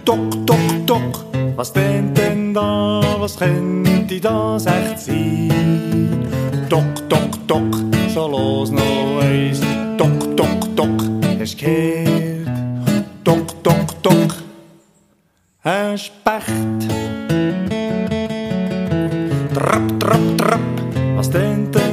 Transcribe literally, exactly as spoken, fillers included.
Tok, tok, tok, was denn denn da, was könnte das echt sein? Tok, tok, tok, so los noch eins. Tok, tok, tok, hast gehört? Tok, tok, tok, ein Specht. Trapp, trapp, trapp, was denn denn